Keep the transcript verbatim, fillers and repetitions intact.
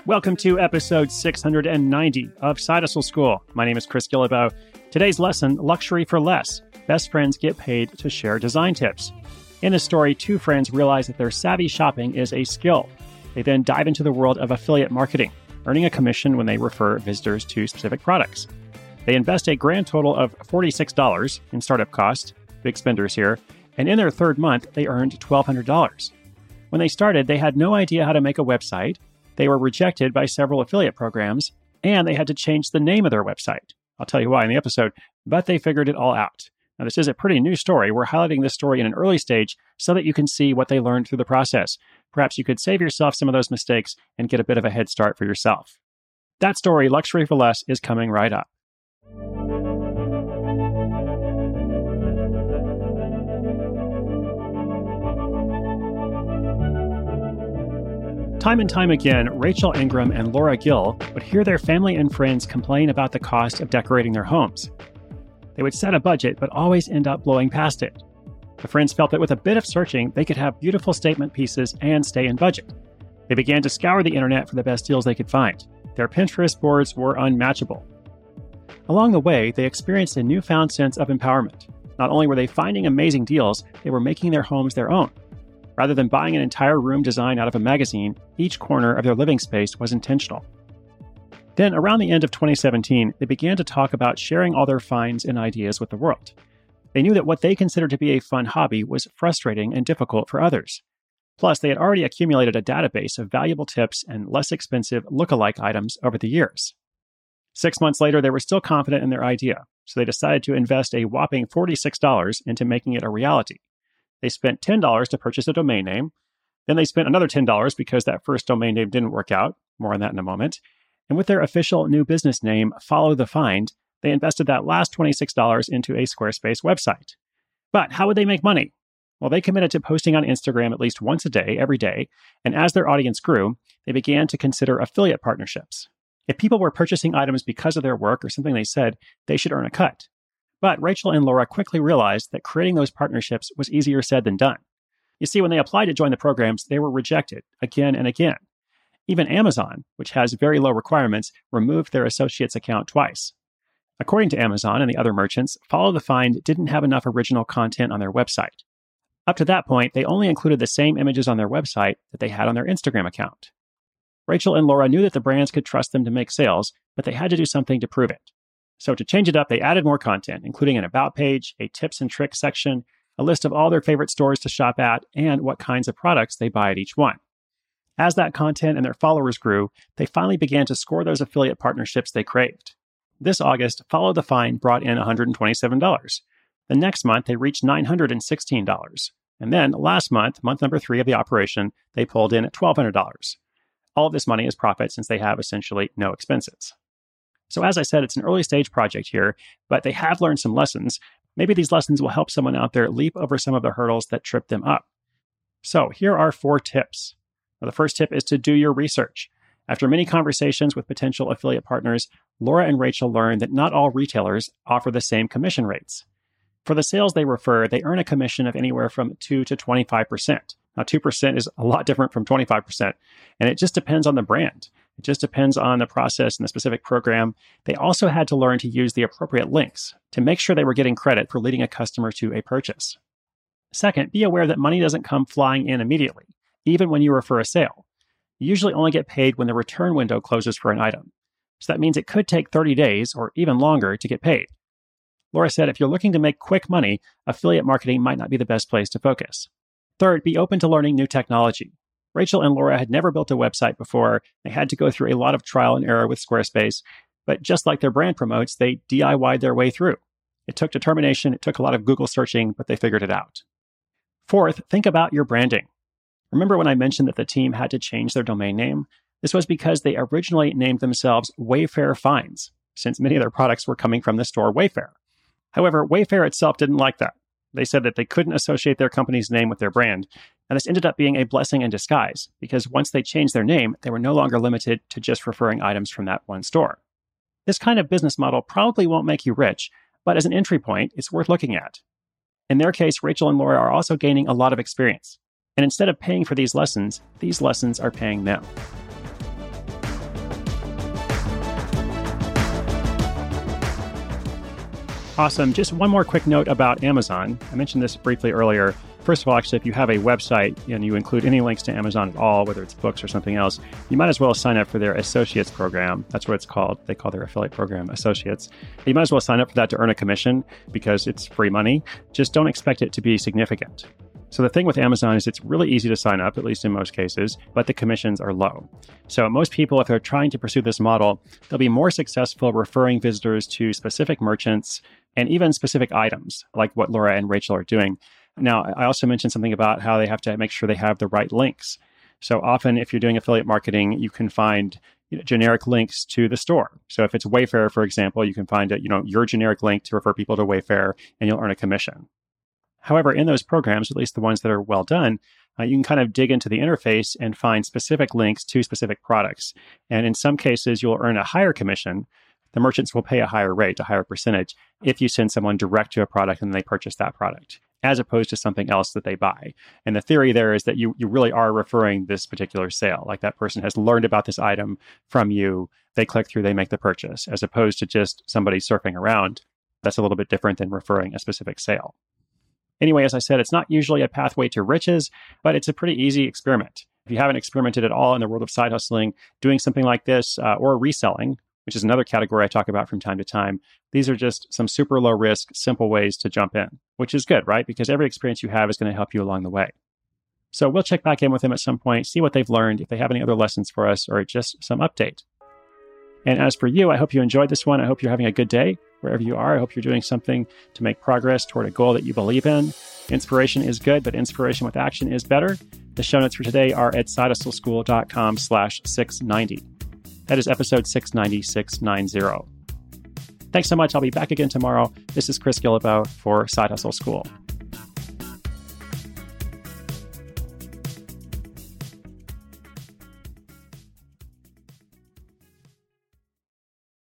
Welcome to episode six hundred ninety of Side Hustle School. My name is Chris Guillebeau. Today's lesson, Luxury for Less. Best friends get paid to share design tips. In this story, two friends realize that their savvy shopping is a skill. They then dive into the world of affiliate marketing, earning a commission when they refer visitors to specific products. They invest a grand total of forty-six dollars in startup costs, big spenders here, and in their third month, they earned twelve hundred dollars. When they started, they had no idea how to make a website. They were rejected by several affiliate programs, and they had to change the name of their website. I'll tell you why in the episode, but they figured it all out. Now, this is a pretty new story. We're highlighting this story in an early stage so that you can see what they learned through the process. Perhaps you could save yourself some of those mistakes and get a bit of a head start for yourself. That story, Luxury for Less, is coming right up. Time and time again, Rachel Ingram and Laura Gill would hear their family and friends complain about the cost of decorating their homes. They would set a budget, but always end up blowing past it. The friends felt that with a bit of searching, they could have beautiful statement pieces and stay in budget. They began to scour the internet for the best deals they could find. Their Pinterest boards were unmatchable. Along the way, they experienced a newfound sense of empowerment. Not only were they finding amazing deals, they were making their homes their own. Rather than buying an entire room design out of a magazine, each corner of their living space was intentional. Then, around the end of twenty seventeen, they began to talk about sharing all their finds and ideas with the world. They knew that what they considered to be a fun hobby was frustrating and difficult for others. Plus, they had already accumulated a database of valuable tips and less expensive look-alike items over the years. Six months later, they were still confident in their idea, so they decided to invest a whopping forty-six dollars into making it a reality. They spent ten dollars to purchase a domain name. Then they spent another ten dollars because that first domain name didn't work out. More on that in a moment. And with their official new business name, Follow the Find, they invested that last twenty-six dollars into a Squarespace website. But how would they make money? Well, they committed to posting on Instagram at least once a day, every day. And as their audience grew, they began to consider affiliate partnerships. If people were purchasing items because of their work or something they said, they should earn a cut. But Rachel and Laura quickly realized that creating those partnerships was easier said than done. You see, when they applied to join the programs, they were rejected again and again. Even Amazon, which has very low requirements, removed their associates account twice. According to Amazon and the other merchants, Follow the Find didn't have enough original content on their website. Up to that point, they only included the same images on their website that they had on their Instagram account. Rachel and Laura knew that the brands could trust them to make sales, but they had to do something to prove it. So to change it up, they added more content, including an about page, a tips and tricks section, a list of all their favorite stores to shop at, and what kinds of products they buy at each one. As that content and their followers grew, they finally began to score those affiliate partnerships they craved. This August, Follow the Find brought in one hundred twenty-seven dollars. The next month, they reached nine hundred sixteen dollars. And then last month, month number three of the operation, they pulled in twelve hundred dollars. All of this money is profit since they have essentially no expenses. So as I said, it's an early stage project here, but they have learned some lessons. Maybe these lessons will help someone out there leap over some of the hurdles that trip them up. So here are four tips. Now, the first tip is to do your research. After many conversations with potential affiliate partners, Laura and Rachel learned that not all retailers offer the same commission rates. For the sales they refer, they earn a commission of anywhere from two to twenty-five percent. Now, two percent is a lot different from twenty-five percent, and it just depends on the brand. It just depends on the process and the specific program. They also had to learn to use the appropriate links to make sure they were getting credit for leading a customer to a purchase. Second, be aware that money doesn't come flying in immediately, even when you refer a sale. You usually only get paid when the return window closes for an item. So that means it could take thirty days or even longer to get paid. Laura said if you're looking to make quick money, affiliate marketing might not be the best place to focus. Third, be open to learning new technology. Rachel and Laura had never built a website before. They had to go through a lot of trial and error with Squarespace, but just like their brand promotes, they D I Y'd their way through. It took determination, it took a lot of Google searching, but they figured it out. Fourth, think about your branding. Remember when I mentioned that the team had to change their domain name? This was because they originally named themselves Wayfair Finds, since many of their products were coming from the store Wayfair. However, Wayfair itself didn't like that. They said that they couldn't associate their company's name with their brand, and this ended up being a blessing in disguise, because once they changed their name, they were no longer limited to just referring items from that one store. This kind of business model probably won't make you rich, but as an entry point, it's worth looking at. In their case, Rachel and Laura are also gaining a lot of experience, and instead of paying for these lessons, these lessons are paying them. Awesome. Just one more quick note about Amazon. I mentioned this briefly earlier. First of all, actually, if you have a website and you include any links to Amazon at all, whether it's books or something else, you might as well sign up for their Associates program. That's what it's called. They call their affiliate program Associates. You might as well sign up for that to earn a commission because it's free money. Just don't expect it to be significant. So the thing with Amazon is it's really easy to sign up, at least in most cases, but the commissions are low. So most people, if they're trying to pursue this model, they'll be more successful referring visitors to specific merchants and even specific items, like what Laura and Rachel are doing. Now, I also mentioned something about how they have to make sure they have the right links. So often, if you're doing affiliate marketing, you can find you know, generic links to the store. So if it's Wayfair, for example, you can find a, you know, your generic link to refer people to Wayfair, and you'll earn a commission. However, in those programs, at least the ones that are well done, uh, you can kind of dig into the interface and find specific links to specific products. And in some cases, you'll earn a higher commission. The merchants will pay a higher rate, a higher percentage, if you send someone direct to a product and they purchase that product, as opposed to something else that they buy. And the theory there is that you, you really are referring this particular sale. Like that person has learned about this item from you, they click through, they make the purchase, as opposed to just somebody surfing around. That's a little bit different than referring a specific sale. Anyway, as I said, it's not usually a pathway to riches, but it's a pretty easy experiment. If you haven't experimented at all in the world of side hustling, doing something like this uh, or reselling, which is another category I talk about from time to time, these are just some super low risk, simple ways to jump in, which is good, right? Because every experience you have is going to help you along the way. So we'll check back in with them at some point, see what they've learned, if they have any other lessons for us, or just some update. And as for you, I hope you enjoyed this one. I hope you're having a good day wherever you are. I hope you're doing something to make progress toward a goal that you believe in. Inspiration is good, but inspiration with action is better. The show notes for today are at sidehustleschool.com slash 690. That is episode six ninety, six ninety. Thanks so much. I'll be back again tomorrow. This is Chris Guillebeau for Side Hustle School.